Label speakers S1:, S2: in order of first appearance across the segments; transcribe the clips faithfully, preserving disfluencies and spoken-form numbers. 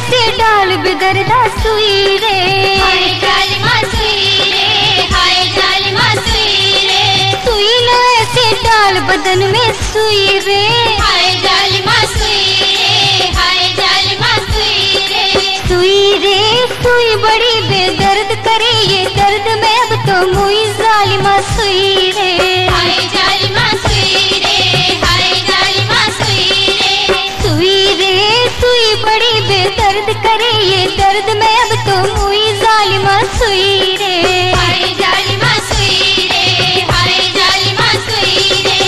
S1: ऐसे डाल बेदर्दा सुई रे,
S2: हाय जालिमा सुई रे, हाय जालिमा सुई रे,
S1: सुई न ऐसे डाल बदन में सुई रे,
S2: हाय जालिमा सुई रे, हाय जालिमा सुई रे,
S1: सुई रे सुई बड़ी बेदर्द करे ये दर्द में अब तो मुई जालिमा सुई रे,
S2: हाय जालिमा सुई रे, हाय जालिमा सुई रे,
S1: सुई रे सुई बड़ी बेदर्द करे ये दर्द में अब तो मुई जालिमा सुई रे,
S2: हाय जालिमा सुई रे, हाय जालिमा सुई रे।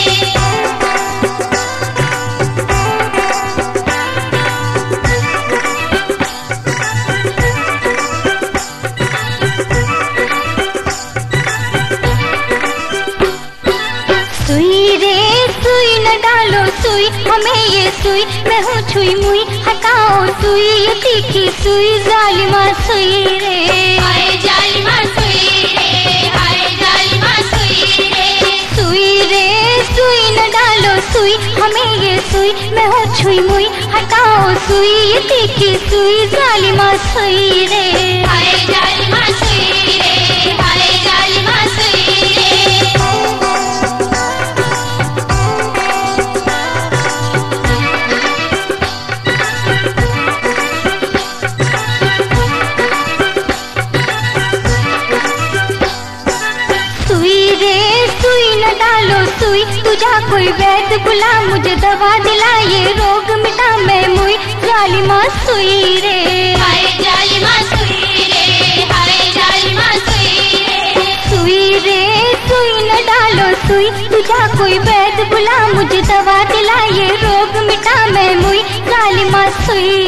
S1: सुई रे सुई न डालो सुई हमें ये सुई मैं हूँ छुई मुई हटाओ सुई ये तीखी सुई जालिमा सुई रे,
S2: हाय जालिमा सुई रे, हाय जालिमा सुई रे,
S1: सुई रे सुई न डालो सुई हमें ये सुई मैं हूँ छुई मुई हटाओ सुई ये तीखी सुई जालिमा सुई रे,
S2: हाय जालिमा सुई रे, हाय जालिमा सुई रे।
S1: सुई रे सुई न डालो सुई तुझा कोई वैद्य बुला मुझे दवा दिला ये रोग मिटा मैं मुई जालिमा सुई रे,
S2: हाय जालिमा सुई रे, हाय जालिमा सुई रे,
S1: सुई रे सुई न डालो सुई तुझा कोई वैद्य बुला मुझे दवा दिला ये रोग मिटा मैं मुई जालिमा सुई